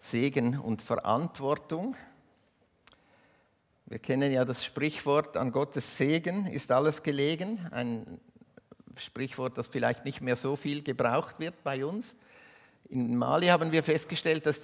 Segen und Verantwortung. Wir kennen ja das Sprichwort, an Gottes Segen ist alles gelegen. Ein Sprichwort, das vielleicht nicht mehr so viel gebraucht wird bei uns. In Mali haben wir festgestellt, dass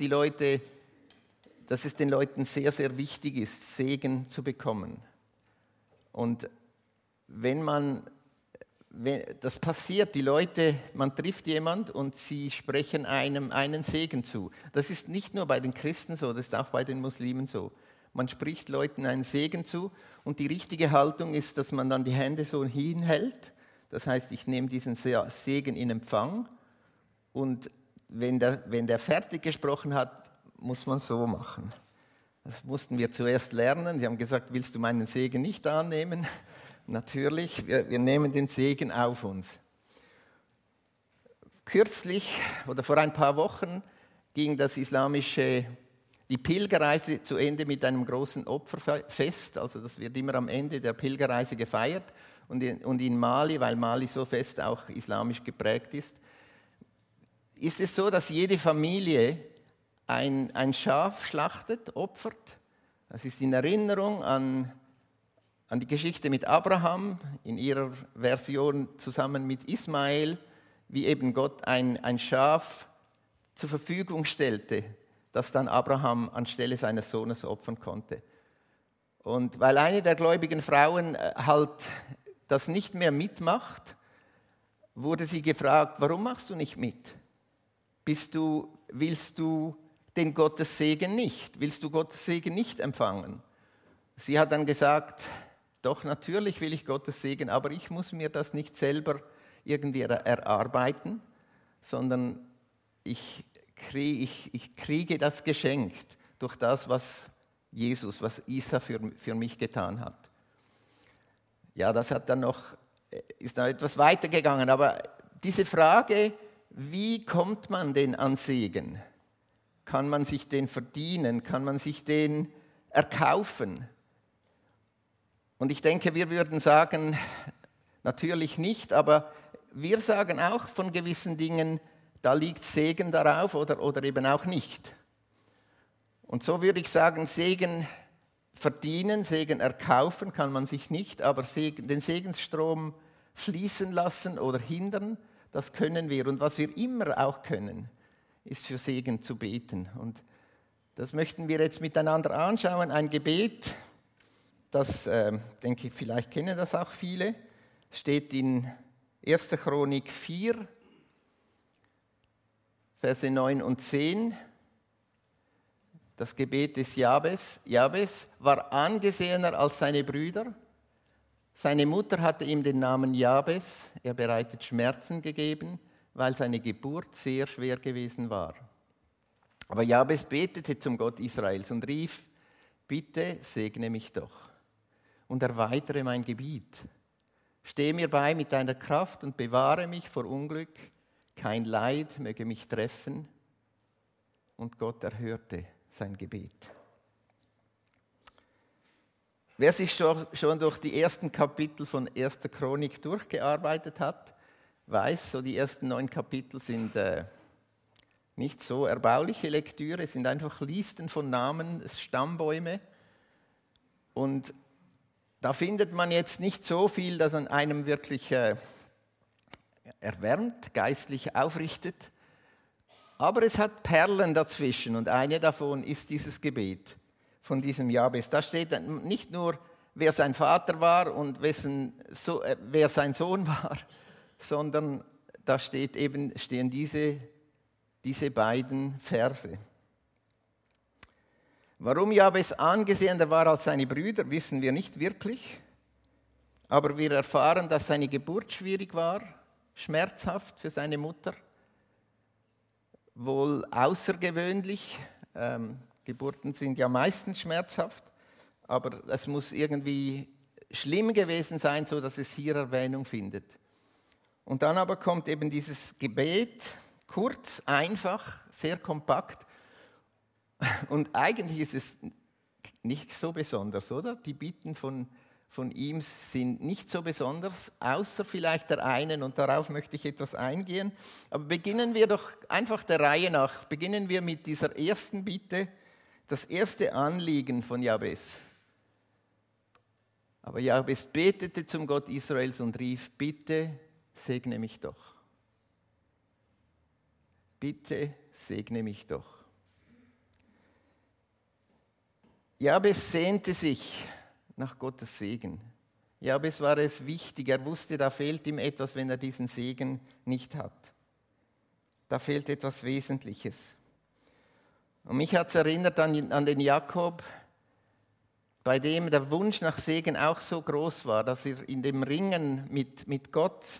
es den Leuten sehr, sehr wichtig ist, Segen zu bekommen. Und wenn das passiert, die Leute, man trifft jemand und sie sprechen einem einen Segen zu. Das ist nicht nur bei den Christen so, das ist auch bei den Muslimen so. Man spricht Leuten einen Segen zu und die richtige Haltung ist, dass man dann die Hände so hinhält. Das heißt, ich nehme diesen Segen in Empfang und wenn der fertig gesprochen hat, muss man so machen. Das mussten wir zuerst lernen. Sie haben gesagt, willst du meinen Segen nicht annehmen? Natürlich, wir nehmen den Segen auf uns. Kürzlich oder vor ein paar Wochen ging die Pilgerreise zu Ende mit einem großen Opferfest. Also das wird immer am Ende der Pilgerreise gefeiert. Und in Mali, weil Mali so fest auch islamisch geprägt ist es so, dass jede Familie ein Schaf schlachtet, opfert. Das ist in Erinnerung an die Geschichte mit Abraham, in ihrer Version zusammen mit Ismael, wie eben Gott ein Schaf zur Verfügung stellte, das dann Abraham anstelle seines Sohnes opfern konnte. Und weil eine der gläubigen Frauen halt das nicht mehr mitmacht, wurde sie gefragt, warum machst du nicht mit? Willst du den Gottes Segen nicht? Willst du Gottes Segen nicht empfangen? Sie hat dann gesagt, doch, natürlich will ich Gottes Segen, aber ich muss mir das nicht selber irgendwie erarbeiten, sondern ich kriege das geschenkt durch das, was Isa für mich getan hat. Ja, das ist noch etwas weitergegangen, aber diese Frage, wie kommt man denn an Segen? Kann man sich den verdienen? Kann man sich den erkaufen? Und ich denke, wir würden sagen, natürlich nicht, aber wir sagen auch von gewissen Dingen, da liegt Segen darauf oder eben auch nicht. Und so würde ich sagen, Segen verdienen, Segen erkaufen kann man sich nicht, aber den Segensstrom fließen lassen oder hindern, das können wir. Und was wir immer auch können, ist für Segen zu beten. Und das möchten wir jetzt miteinander anschauen. Ein Gebet, das, denke ich, vielleicht kennen das auch viele, steht in 1. Chronik 4, Verse 9 und 10. Das Gebet des Jabes. Jabes war angesehener als seine Brüder. Seine Mutter hatte ihm den Namen Jabes, er bereitet Schmerzen gegeben, weil seine Geburt sehr schwer gewesen war. Aber Jabes betete zum Gott Israels und rief, bitte segne mich doch und erweitere mein Gebiet. Stehe mir bei mit deiner Kraft und bewahre mich vor Unglück. Kein Leid möge mich treffen. Und Gott erhörte sein Gebet. Wer sich schon durch die ersten Kapitel von 1. Chronik durchgearbeitet hat, weiß, so die ersten 9 Kapitel sind nicht so erbauliche Lektüre, es sind einfach Listen von Namen, Stammbäume. Und da findet man jetzt nicht so viel, das an einem wirklich erwärmt, geistlich aufrichtet. Aber es hat Perlen dazwischen und eine davon ist dieses Gebet von diesem Jabes. Da steht nicht nur, wer sein Vater war und wer sein Sohn war, sondern da stehen diese beiden Verse. Warum Jabes angesehener war als seine Brüder, wissen wir nicht wirklich. Aber wir erfahren, dass seine Geburt schwierig war, schmerzhaft für seine Mutter. Wohl außergewöhnlich. Geburten sind ja meistens schmerzhaft, aber es muss irgendwie schlimm gewesen sein, so dass es hier Erwähnung findet. Und dann aber kommt eben dieses Gebet, kurz, einfach, sehr kompakt. Und eigentlich ist es nicht so besonders, oder? Die Bitten von von ihm sind nicht so besonders, außer vielleicht der einen, und darauf möchte ich etwas eingehen. Aber beginnen wir doch einfach der Reihe nach. Beginnen wir mit dieser ersten Bitte, das erste Anliegen von Jabes. Aber Jabes betete zum Gott Israels und rief: Bitte segne mich doch. Bitte segne mich doch. Jabes sehnte sich nach Gottes Segen. Jabes war es wichtig, er wusste, da fehlt ihm etwas, wenn er diesen Segen nicht hat. Da fehlt etwas Wesentliches. Und mich hat es erinnert an den Jakob, bei dem der Wunsch nach Segen auch so groß war, dass er in dem Ringen mit Gott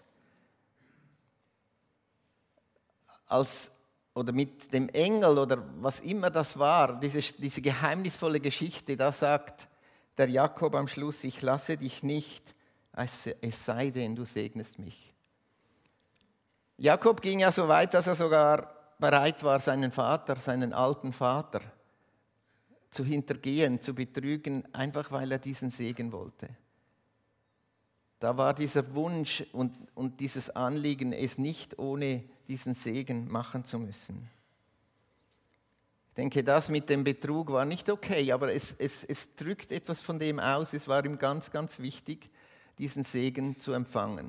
oder mit dem Engel oder was immer das war, diese geheimnisvolle Geschichte, da sagt der Jakob am Schluss: Ich lasse dich nicht, es sei denn, du segnest mich. Jakob ging ja so weit, dass er sogar bereit war, seinen Vater, seinen alten Vater, zu hintergehen, zu betrügen, einfach weil er diesen Segen wollte. Da war dieser Wunsch und dieses Anliegen, es nicht ohne diesen Segen machen zu müssen. Ich denke, das mit dem Betrug war nicht okay, aber es drückt etwas von dem aus. Es war ihm ganz, ganz wichtig, diesen Segen zu empfangen.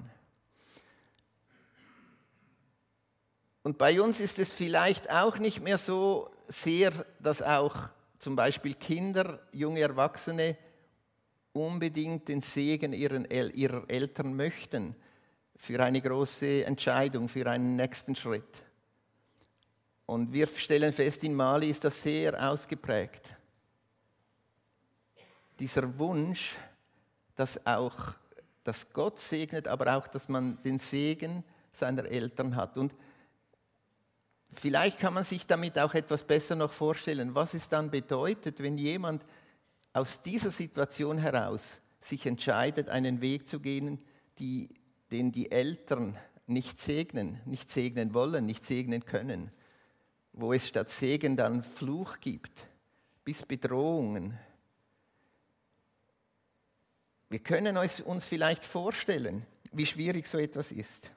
Und bei uns ist es vielleicht auch nicht mehr so sehr, dass auch zum Beispiel Kinder, junge Erwachsene unbedingt den Segen ihrer Eltern möchten für eine große Entscheidung, für einen nächsten Schritt. Und wir stellen fest, in Mali ist das sehr ausgeprägt. Dieser Wunsch, dass Gott segnet, aber auch, dass man den Segen seiner Eltern hat. Und vielleicht kann man sich damit auch etwas besser noch vorstellen, was es dann bedeutet, wenn jemand aus dieser Situation heraus sich entscheidet, einen Weg zu gehen, den die Eltern nicht segnen wollen, nicht segnen können, wo es statt Segen dann Fluch gibt, bis Bedrohungen. Wir können uns vielleicht vorstellen, wie schwierig so etwas ist.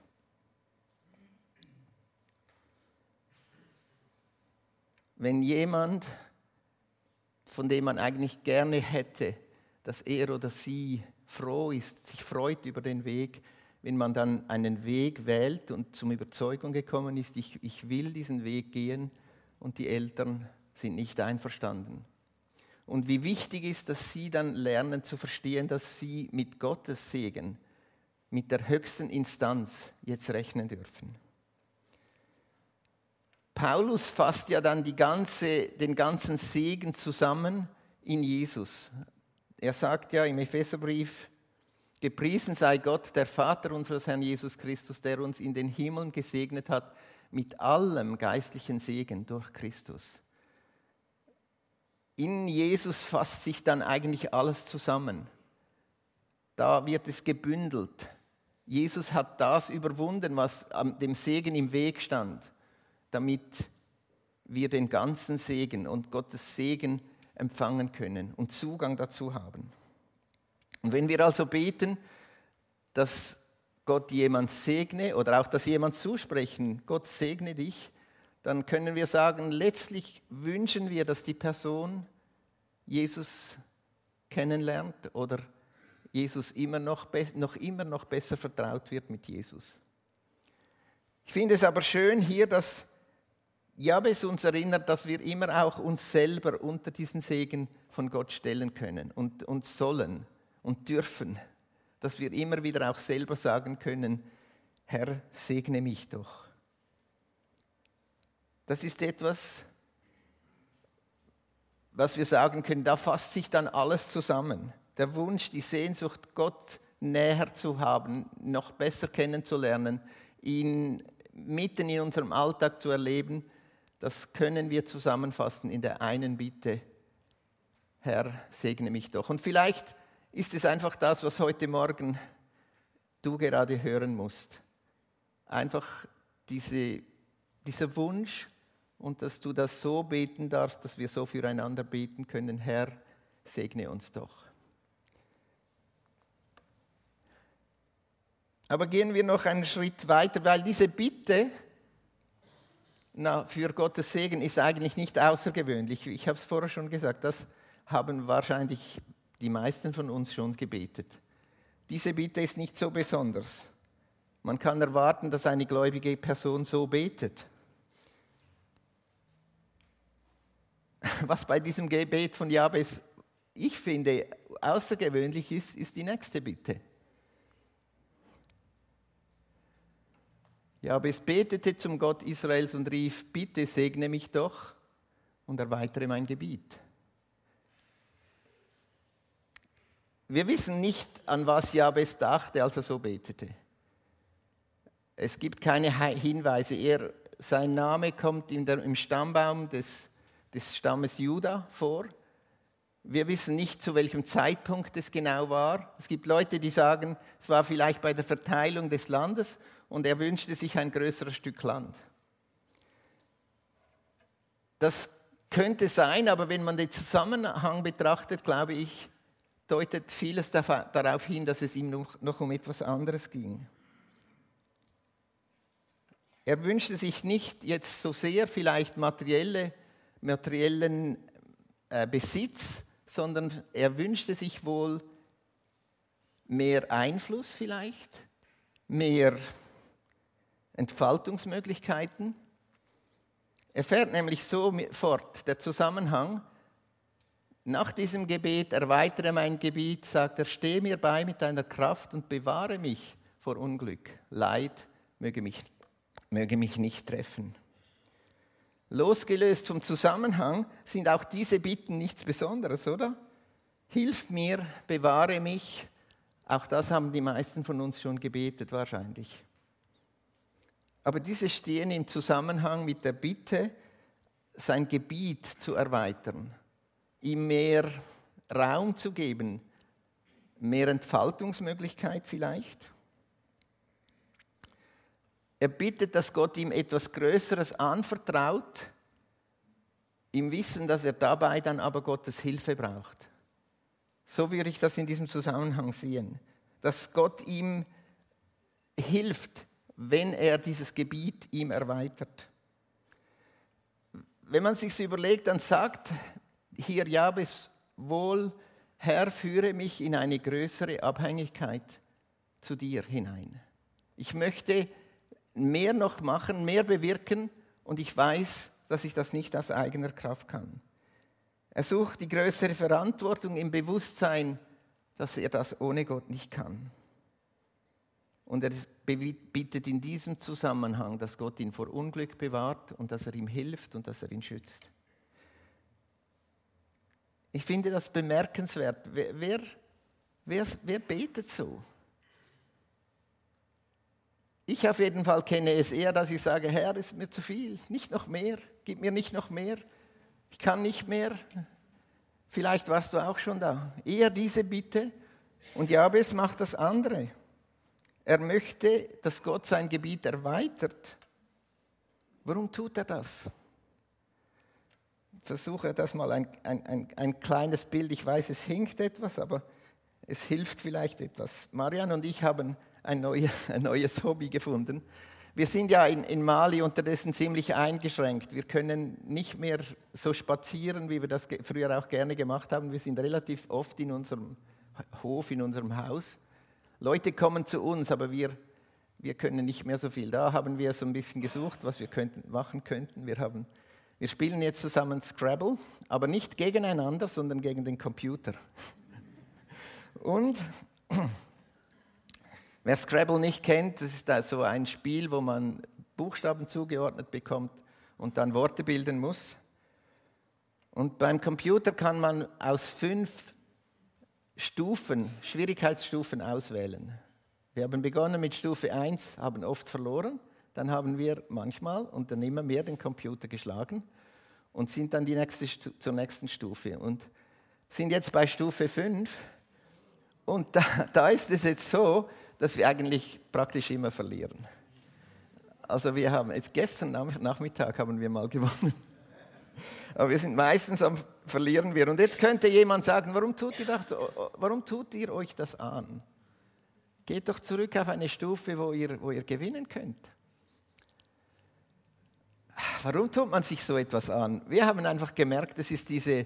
Wenn jemand, von dem man eigentlich gerne hätte, dass er oder sie froh ist, sich freut über den Weg, wenn man dann einen Weg wählt und zum Überzeugung gekommen ist, ich will diesen Weg gehen, und die Eltern sind nicht einverstanden. Und wie wichtig ist, dass sie dann lernen zu verstehen, dass sie mit Gottes Segen, mit der höchsten Instanz jetzt rechnen dürfen. Paulus fasst ja dann den ganzen Segen zusammen in Jesus. Er sagt ja im Epheserbrief: Gepriesen sei Gott, der Vater unseres Herrn Jesus Christus, der uns in den Himmeln gesegnet hat mit allem geistlichen Segen durch Christus. In Jesus fasst sich dann eigentlich alles zusammen. Da wird es gebündelt. Jesus hat das überwunden, was dem Segen im Weg stand, damit wir den ganzen Segen und Gottes Segen empfangen können und Zugang dazu haben. Und wenn wir also beten, dass Gott jemand segne oder auch, dass jemand zusprechen, Gott segne dich, dann können wir sagen, letztlich wünschen wir, dass die Person Jesus kennenlernt oder Jesus immer noch besser vertraut wird mit Jesus. Ich finde es aber schön hier, dass Jabes uns erinnert, dass wir immer auch uns selber unter diesen Segen von Gott stellen können und sollen und dürfen, dass wir immer wieder auch selber sagen können: Herr, segne mich doch. Das ist etwas, was wir sagen können, da fasst sich dann alles zusammen. Der Wunsch, die Sehnsucht, Gott näher zu haben, noch besser kennenzulernen, ihn mitten in unserem Alltag zu erleben, das können wir zusammenfassen in der einen Bitte: Herr, segne mich doch. Und vielleicht ist es einfach das, was heute Morgen du gerade hören musst. Einfach dieser Wunsch, und dass du das so beten darfst, dass wir so füreinander beten können: Herr, segne uns doch. Aber gehen wir noch einen Schritt weiter, weil diese Bitte für Gottes Segen ist eigentlich nicht außergewöhnlich. Ich habe es vorher schon gesagt, das haben wahrscheinlich die meisten von uns schon gebetet. Diese Bitte ist nicht so besonders. Man kann erwarten, dass eine gläubige Person so betet. Was bei diesem Gebet von Jabes, ich finde, außergewöhnlich ist, ist die nächste Bitte. Jabes betete zum Gott Israels und rief: Bitte segne mich doch und erweitere mein Gebiet. Wir wissen nicht, an was Jabes dachte, als er so betete. Es gibt keine Hinweise. Sein Name kommt im Stammbaum des Stammes Juda vor. Wir wissen nicht, zu welchem Zeitpunkt es genau war. Es gibt Leute, die sagen, es war vielleicht bei der Verteilung des Landes und er wünschte sich ein größeres Stück Land. Das könnte sein, aber wenn man den Zusammenhang betrachtet, glaube ich, deutet vieles darauf hin, dass es ihm noch um etwas anderes ging. Er wünschte sich nicht jetzt so sehr vielleicht materiellen Besitz, sondern er wünschte sich wohl mehr Einfluss vielleicht, mehr Entfaltungsmöglichkeiten. Er fährt nämlich so fort, der Zusammenhang: Nach diesem Gebet, erweitere mein Gebiet, sagt er, stehe mir bei mit deiner Kraft und bewahre mich vor Unglück. Leid möge mich nicht treffen. Losgelöst vom Zusammenhang sind auch diese Bitten nichts Besonderes, oder? Hilf mir, bewahre mich. Auch das haben die meisten von uns schon gebetet wahrscheinlich. Aber diese stehen im Zusammenhang mit der Bitte, sein Gebiet zu erweitern, ihm mehr Raum zu geben, mehr Entfaltungsmöglichkeit vielleicht. Er bittet, dass Gott ihm etwas Größeres anvertraut, im Wissen, dass er dabei dann aber Gottes Hilfe braucht. So würde ich das in diesem Zusammenhang sehen, dass Gott ihm hilft, wenn er dieses Gebiet ihm erweitert. Wenn man sich überlegt, dann sagt hier Jabes wohl: Herr, führe mich in eine größere Abhängigkeit zu dir hinein. Ich möchte mehr noch machen, mehr bewirken und ich weiß, dass ich das nicht aus eigener Kraft kann. Er sucht die größere Verantwortung im Bewusstsein, dass er das ohne Gott nicht kann. Und er bittet in diesem Zusammenhang, dass Gott ihn vor Unglück bewahrt und dass er ihm hilft und dass er ihn schützt. Ich finde das bemerkenswert. Wer betet so? Ich auf jeden Fall kenne es eher, dass ich sage: Herr, ist mir zu viel, nicht noch mehr, gib mir nicht noch mehr, ich kann nicht mehr. Vielleicht warst du auch schon da. Eher diese Bitte. Und Jabes macht das andere. Er möchte, dass Gott sein Gebiet erweitert. Warum tut er das? Ich versuche das mal ein kleines Bild. Ich weiß, es hinkt etwas, aber es hilft vielleicht etwas. Marian und ich haben ein neues Hobby gefunden. Wir sind ja in Mali unterdessen ziemlich eingeschränkt. Wir können nicht mehr so spazieren, wie wir das früher auch gerne gemacht haben. Wir sind relativ oft in unserem Hof, in unserem Haus. Leute kommen zu uns, aber wir können nicht mehr so viel. Da haben wir so ein bisschen gesucht, was wir machen könnten. Wir spielen jetzt zusammen Scrabble, aber nicht gegeneinander, sondern gegen den Computer. Und wer Scrabble nicht kennt, das ist so ein Spiel, wo man Buchstaben zugeordnet bekommt und dann Worte bilden muss. Und beim Computer kann man aus 5 Schwierigkeitsstufen auswählen. Wir haben begonnen mit Stufe 1, haben oft verloren. Dann haben wir manchmal und dann immer mehr den Computer geschlagen und sind dann zur nächsten Stufe. Und sind jetzt bei Stufe 5. Und da ist es jetzt so, dass wir eigentlich praktisch immer verlieren. Also wir haben jetzt gestern Nachmittag haben wir mal gewonnen. Aber wir sind meistens verlieren wir. Und jetzt könnte jemand sagen, warum tut ihr euch das an? Geht doch zurück auf eine Stufe, wo ihr gewinnen könnt. Warum tut man sich so etwas an? Wir haben einfach gemerkt, es ist diese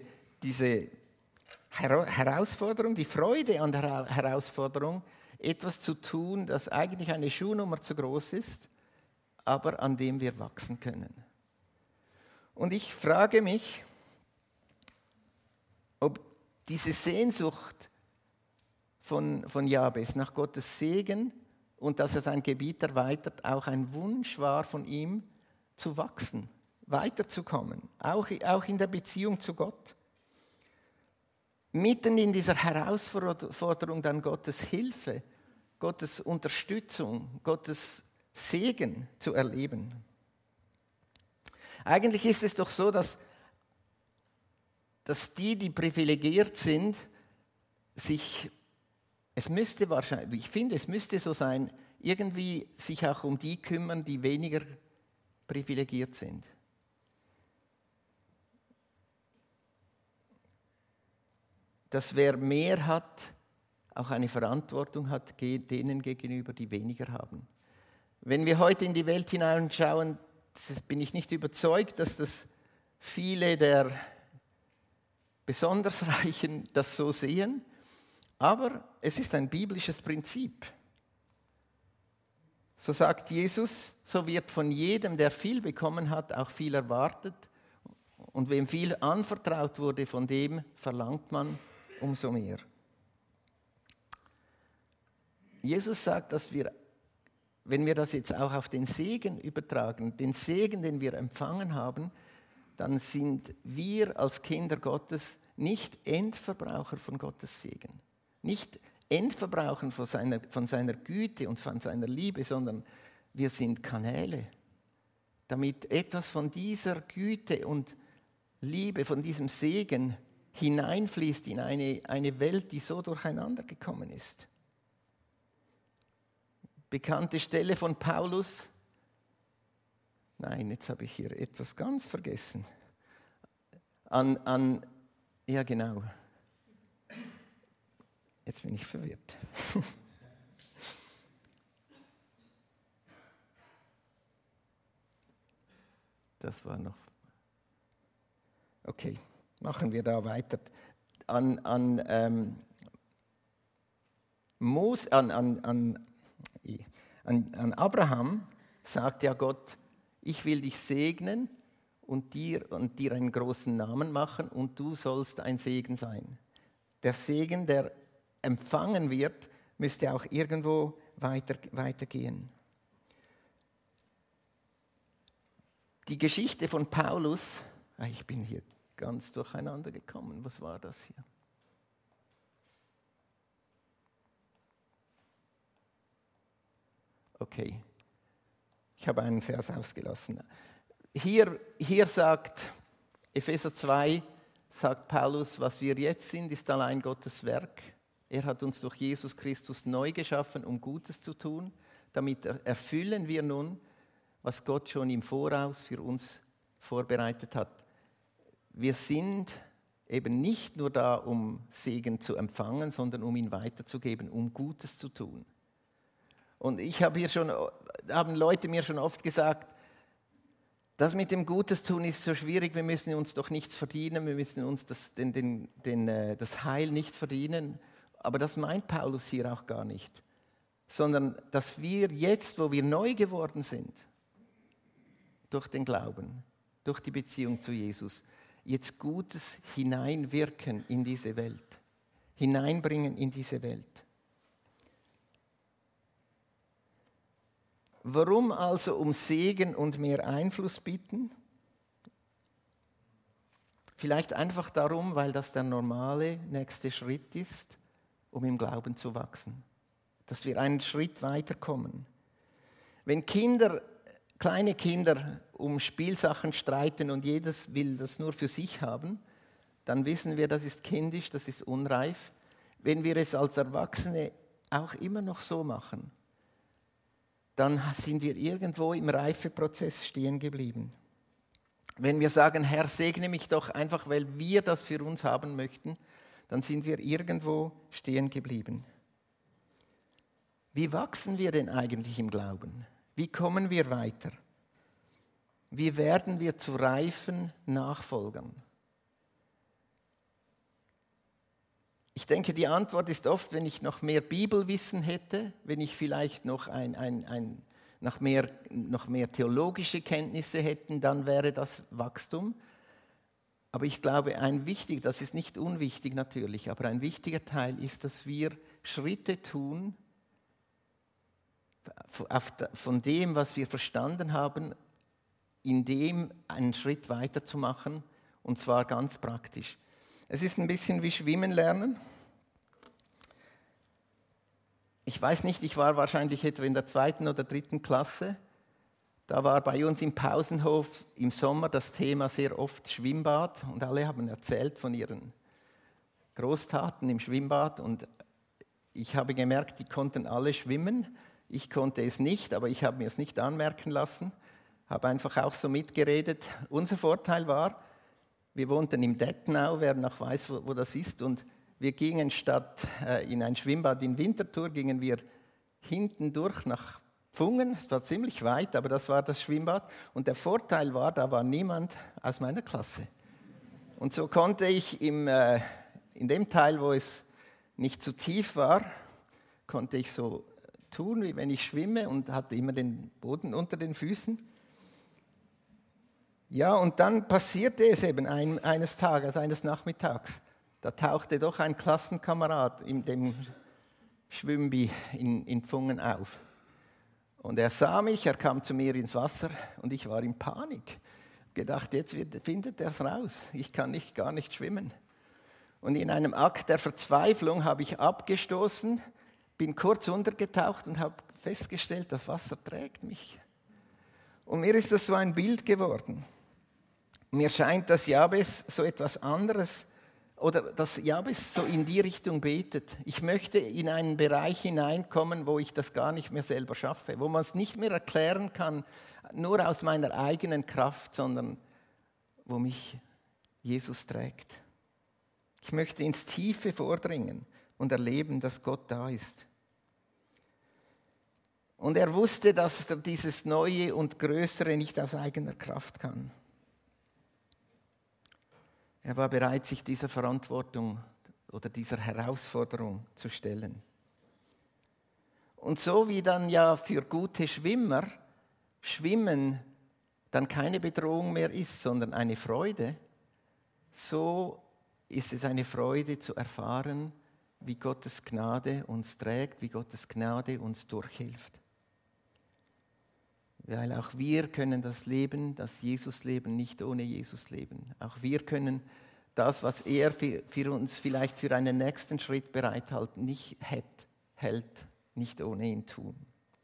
Herausforderung, die Freude an der Herausforderung, etwas zu tun, das eigentlich eine Schuhnummer zu groß ist, aber an dem wir wachsen können. Und ich frage mich, ob diese Sehnsucht von Jabes nach Gottes Segen und dass er sein Gebiet erweitert, auch ein Wunsch war von ihm, zu wachsen, weiterzukommen, auch in der Beziehung zu Gott. Mitten in dieser Herausforderung dann Gottes Hilfe, Gottes Unterstützung, Gottes Segen zu erleben. Eigentlich ist es doch so, dass die privilegiert sind, ich finde, es müsste so sein, irgendwie sich auch um die kümmern, die weniger privilegiert sind. Dass wer mehr hat, auch eine Verantwortung hat denen gegenüber, die weniger haben. Wenn wir heute in die Welt hineinschauen, bin ich nicht überzeugt, dass das viele der besonders Reichen das so sehen, aber es ist ein biblisches Prinzip. So sagt Jesus, so wird von jedem, der viel bekommen hat, auch viel erwartet. Und wem viel anvertraut wurde, von dem verlangt man umso mehr. Jesus sagt, dass wenn wir das jetzt auch auf den Segen übertragen, den Segen, den wir empfangen haben, dann sind wir als Kinder Gottes nicht Endverbraucher von Gottes Segen. Nicht Endverbraucher von seiner Güte und von seiner Liebe, sondern wir sind Kanäle, damit etwas von dieser Güte und Liebe, von diesem Segen hineinfließt in eine Welt, die so durcheinander gekommen ist. Bekannte Stelle von Paulus. Nein, jetzt habe ich hier etwas ganz vergessen. Ja genau. Jetzt bin ich verwirrt. Das war noch. Okay, machen wir da weiter. An Abraham sagt ja Gott, ich will dich segnen und dir einen großen Namen machen und du sollst ein Segen sein. Der Segen, der empfangen wird, müsste auch irgendwo weitergehen. Die Geschichte von Paulus, ich bin hier ganz durcheinander gekommen, was war das hier? Okay, ich habe einen Vers ausgelassen. Hier sagt Epheser 2, sagt Paulus, was wir jetzt sind, ist allein Gottes Werk. Er hat uns durch Jesus Christus neu geschaffen, um Gutes zu tun. Damit erfüllen wir nun, was Gott schon im Voraus für uns vorbereitet hat. Wir sind eben nicht nur da, um Segen zu empfangen, sondern um ihn weiterzugeben, um Gutes zu tun. Und haben Leute mir schon oft gesagt, das mit dem Gutes tun ist so schwierig, wir müssen uns doch nichts verdienen, wir müssen uns das Heil nicht verdienen. Aber das meint Paulus hier auch gar nicht, sondern dass wir jetzt, wo wir neu geworden sind, durch den Glauben, durch die Beziehung zu Jesus, jetzt Gutes hineinwirken in diese Welt, hineinbringen in diese Welt. Warum also um Segen und mehr Einfluss bitten? Vielleicht einfach darum, weil das der normale nächste Schritt ist, um im Glauben zu wachsen. Dass wir einen Schritt weiterkommen. Wenn kleine Kinder um Spielsachen streiten und jedes will das nur für sich haben, dann wissen wir, das ist kindisch, das ist unreif. Wenn wir es als Erwachsene auch immer noch so machen, dann sind wir irgendwo im Reifeprozess stehen geblieben. Wenn wir sagen, Herr, segne mich doch einfach, weil wir das für uns haben möchten, dann sind wir irgendwo stehen geblieben. Wie wachsen wir denn eigentlich im Glauben? Wie kommen wir weiter? Wie werden wir zu reifen Nachfolgern? Ich denke, die Antwort ist oft, wenn ich noch mehr Bibelwissen hätte, wenn ich vielleicht noch mehr theologische Kenntnisse hätte, dann wäre das Wachstum. Aber ich glaube, das ist nicht unwichtig natürlich, aber ein wichtiger Teil ist, dass wir Schritte tun von dem, was wir verstanden haben, in dem einen Schritt weiterzumachen, und zwar ganz praktisch. Es ist ein bisschen wie Schwimmen lernen. Ich weiß nicht, ich war wahrscheinlich etwa in der 2. oder 3. Klasse. Da war bei uns im Pausenhof im Sommer das Thema sehr oft Schwimmbad und alle haben erzählt von ihren Großtaten im Schwimmbad und ich habe gemerkt, die konnten alle schwimmen. Ich konnte es nicht, aber ich habe mir es nicht anmerken lassen, habe einfach auch so mitgeredet. Unser Vorteil war, wir wohnten im Dettenau, wer noch weiß, wo das ist, und wir gingen statt in ein Schwimmbad in Winterthur, gingen wir hinten durch nach Pfungen. Es war ziemlich weit, aber das war das Schwimmbad. Und der Vorteil war, da war niemand aus meiner Klasse. Und so konnte ich in dem Teil, wo es nicht zu tief war, konnte ich so tun, wie wenn ich schwimme, und hatte immer den Boden unter den Füßen. Ja, und dann passierte es eben eines Tages, eines Nachmittags. Da tauchte doch ein Klassenkamerad in dem Schwimmbi in Pfungen auf. Und er sah mich, er kam zu mir ins Wasser und ich war in Panik. Gedacht, jetzt findet er es raus, ich kann gar nicht schwimmen. Und in einem Akt der Verzweiflung habe ich abgestoßen, bin kurz untergetaucht und habe festgestellt, das Wasser trägt mich. Und mir ist das so ein Bild geworden. Mir scheint, dass Jabes so etwas anderes, oder dass Jabes so in die Richtung betet. Ich möchte in einen Bereich hineinkommen, wo ich das gar nicht mehr selber schaffe, wo man es nicht mehr erklären kann, nur aus meiner eigenen Kraft, sondern wo mich Jesus trägt. Ich möchte ins Tiefe vordringen und erleben, dass Gott da ist. Und er wusste, dass er dieses Neue und Größere nicht aus eigener Kraft kann. Er war bereit, sich dieser Verantwortung oder dieser Herausforderung zu stellen. Und so wie dann ja für gute Schwimmer Schwimmen dann keine Bedrohung mehr ist, sondern eine Freude, so ist es eine Freude zu erfahren, wie Gottes Gnade uns trägt, wie Gottes Gnade uns durchhilft. Weil auch wir können das Leben, das Jesus-Leben, nicht ohne Jesus leben. Auch wir können das, was er für uns vielleicht für einen nächsten Schritt bereithält, nicht ohne ihn tun.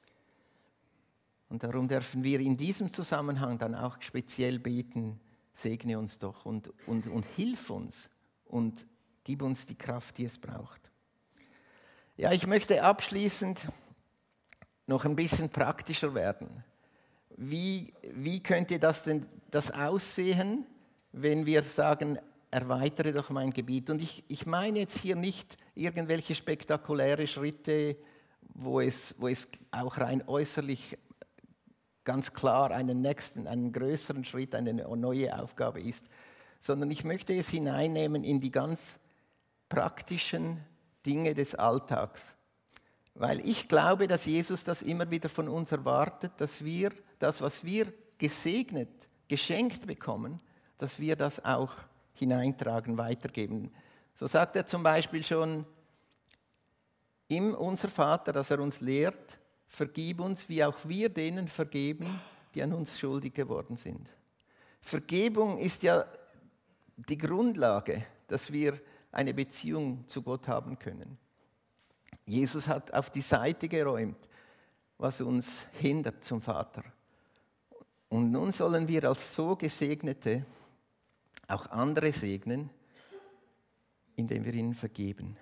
Und darum dürfen wir in diesem Zusammenhang dann auch speziell beten, segne uns doch und hilf uns und gib uns die Kraft, die es braucht. Ja, ich möchte abschließend noch ein bisschen praktischer werden. Wie könnte das aussehen, wenn wir sagen, erweitere doch mein Gebiet? Und ich meine jetzt hier nicht irgendwelche spektakuläre Schritte, wo es auch rein äußerlich ganz klar einen größeren Schritt, eine neue Aufgabe ist, sondern ich möchte es hineinnehmen in die ganz praktischen Dinge des Alltags. Weil ich glaube, dass Jesus das immer wieder von uns erwartet, dass wir das, was wir geschenkt bekommen, dass wir das auch hineintragen, weitergeben. So sagt er zum Beispiel schon im Unser Vater, dass er uns lehrt, vergib uns, wie auch wir denen vergeben, die an uns schuldig geworden sind. Vergebung ist ja die Grundlage, dass wir eine Beziehung zu Gott haben können. Jesus hat auf die Seite geräumt, was uns hindert zum Vater. Und nun sollen wir als so Gesegnete auch andere segnen, indem wir ihnen vergeben.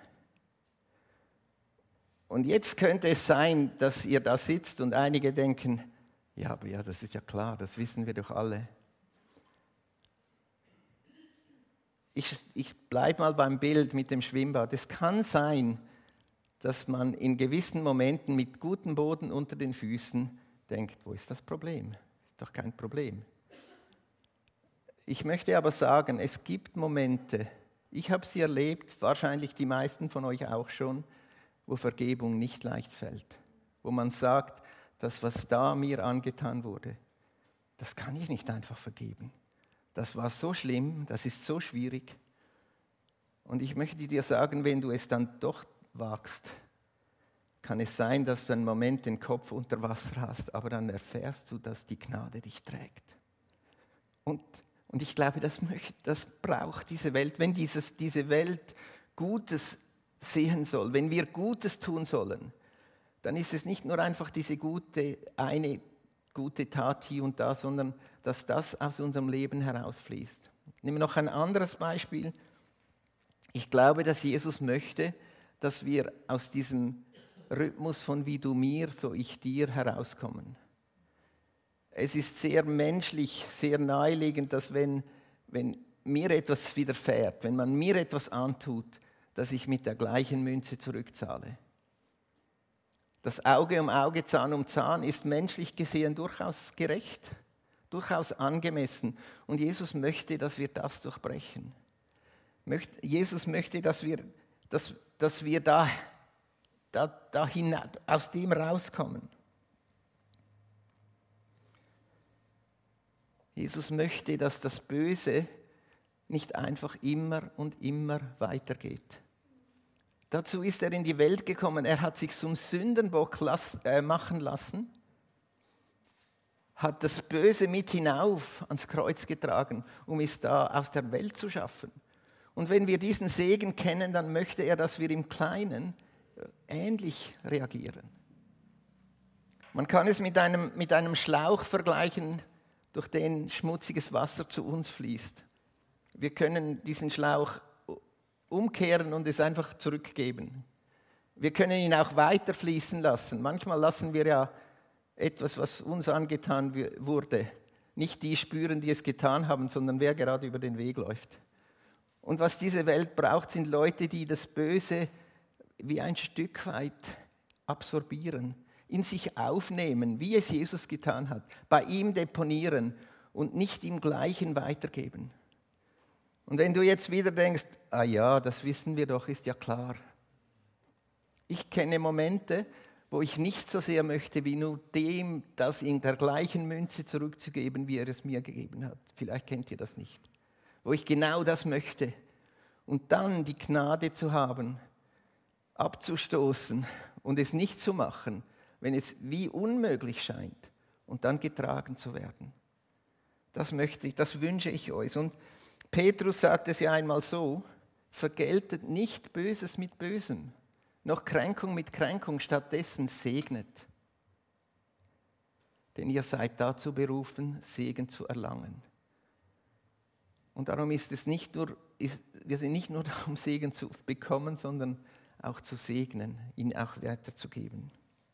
Und jetzt könnte es sein, dass ihr da sitzt und einige denken, ja, aber ja, das ist ja klar, das wissen wir doch alle. Ich bleibe mal beim Bild mit dem Schwimmbad. Es kann sein, dass man in gewissen Momenten mit gutem Boden unter den Füßen denkt, wo ist das Problem? Ist doch kein Problem. Ich möchte aber sagen, es gibt Momente, ich habe sie erlebt, wahrscheinlich die meisten von euch auch schon, wo Vergebung nicht leicht fällt. Wo man sagt, das, was da mir angetan wurde, das kann ich nicht einfach vergeben. Das war so schlimm, das ist so schwierig. Und ich möchte dir sagen, wenn du es dann doch wagst, kann es sein, dass du einen Moment den Kopf unter Wasser hast, aber dann erfährst du, dass die Gnade dich trägt. Und ich glaube, das braucht diese Welt. Wenn diese Welt Gutes sehen soll, wenn wir Gutes tun sollen, dann ist es nicht nur einfach eine gute Tat hier und da, sondern dass das aus unserem Leben herausfließt. Nehmen wir noch ein anderes Beispiel. Ich glaube, dass Jesus möchte, dass wir aus diesem Rhythmus von wie du mir, so ich dir herauskommen. Es ist sehr menschlich, sehr naheliegend, dass wenn mir etwas widerfährt, wenn man mir etwas antut, dass ich mit der gleichen Münze zurückzahle. Das Auge um Auge, Zahn um Zahn ist menschlich gesehen durchaus gerecht, durchaus angemessen. Und Jesus möchte, dass wir das durchbrechen. Jesus möchte, dass wir aus dem rauskommen. Jesus möchte, dass das Böse nicht einfach immer und immer weitergeht. Dazu ist er in die Welt gekommen. Er hat sich zum Sündenbock machen lassen, hat das Böse mit hinauf ans Kreuz getragen, um es da aus der Welt zu schaffen. Und wenn wir diesen Segen kennen, dann möchte er, dass wir im Kleinen ähnlich reagieren. Man kann es mit einem Schlauch vergleichen, durch den schmutziges Wasser zu uns fließt. Wir können diesen Schlauch umkehren und es einfach zurückgeben. Wir können ihn auch weiter fließen lassen. Manchmal lassen wir ja etwas, was uns angetan wurde, nicht die spüren, die es getan haben, sondern wer gerade über den Weg läuft. Und was diese Welt braucht, sind Leute, die das Böse wie ein Stück weit absorbieren, in sich aufnehmen, wie es Jesus getan hat, bei ihm deponieren und nicht ihm Gleichen weitergeben. Und wenn du jetzt wieder denkst, ah ja, das wissen wir doch, ist ja klar. Ich kenne Momente, wo ich nicht so sehr möchte, wie nur dem, das in der gleichen Münze zurückzugeben, wie er es mir gegeben hat. Vielleicht kennt ihr das nicht. Wo ich genau das möchte. Und dann die Gnade zu haben, abzustoßen und es nicht zu machen, wenn es wie unmöglich scheint und dann getragen zu werden. Das wünsche ich euch. Und Petrus sagt es ja einmal so, vergeltet nicht Böses mit Bösem, noch Kränkung mit Kränkung, stattdessen segnet. Denn ihr seid dazu berufen, Segen zu erlangen. Und darum wir sind nicht nur da, um Segen zu bekommen, sondern auch zu segnen, ihn auch weiterzugeben.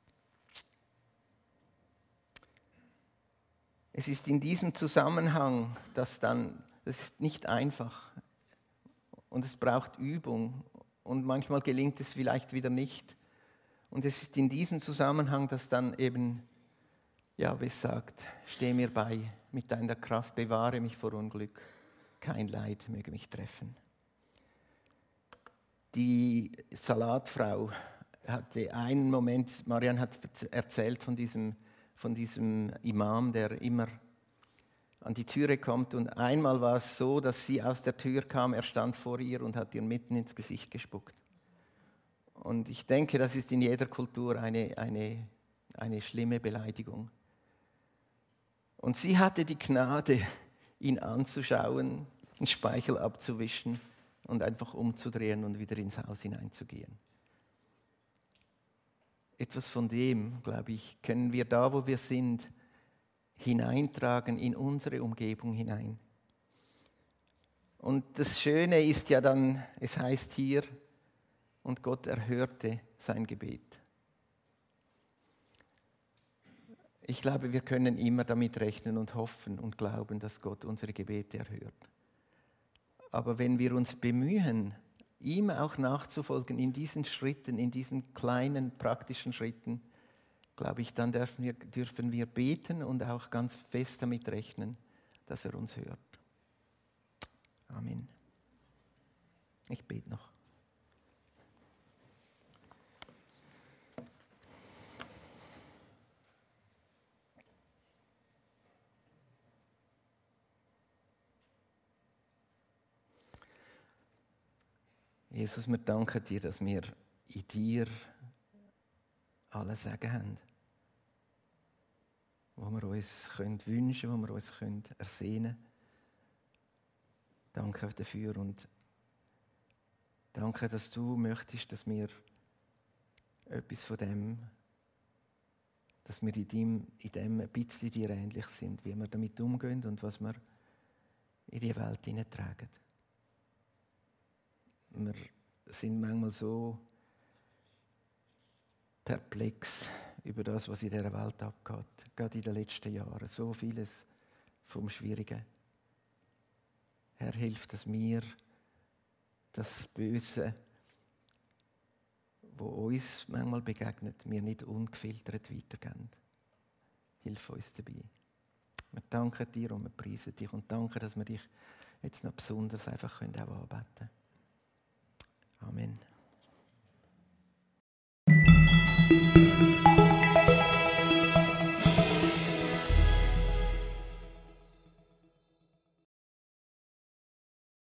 Es ist in diesem Zusammenhang, das ist nicht einfach und es braucht Übung und manchmal gelingt es vielleicht wieder nicht. Und es ist in diesem Zusammenhang, dass dann eben Jahwe sagt, steh mir bei mit deiner Kraft, bewahre mich vor Unglück, kein Leid möge mich treffen. Die Salatfrau hatte einen Moment, Marianne hat erzählt von diesem Imam, der immer an die Türe kommt. Und einmal war es so, dass sie aus der Tür kam, er stand vor ihr und hat ihr mitten ins Gesicht gespuckt. Und ich denke, das ist in jeder Kultur eine schlimme Beleidigung. Und sie hatte die Gnade, ihn anzuschauen, den Speichel abzuwischen und einfach umzudrehen und wieder ins Haus hineinzugehen. Etwas von dem, glaube ich, können wir da, wo wir sind, hineintragen in unsere Umgebung hinein. Und das Schöne ist ja dann, es heißt hier, und Gott erhörte sein Gebet. Ich glaube, wir können immer damit rechnen und hoffen und glauben, dass Gott unsere Gebete erhört. Aber wenn wir uns bemühen, ihm auch nachzufolgen in diesen Schritten, in diesen kleinen praktischen Schritten, glaube ich, dann dürfen wir beten und auch ganz fest damit rechnen, dass er uns hört. Amen. Ich bete noch. Jesus, wir danken dir, dass wir in dir alle Segen haben, wo wir uns wünschen können, wo wir uns ersehnen können. Danke dafür und danke, dass du möchtest, dass wir etwas von dem, dass wir in dem ein bisschen dir ähnlich sind, wie wir damit umgehen und was wir in die Welt hineintragen. Wir sind manchmal so perplex über das, was in dieser Welt abgeht. Gerade in den letzten Jahren. So vieles vom Schwierigen. Herr, hilf, dass wir das Böse, wo uns manchmal begegnet, wir nicht ungefiltert weitergeben. Hilf uns dabei. Wir danken dir und wir preisen dich und danken, dass wir dich jetzt noch besonders einfach auch anbeten können. Amen.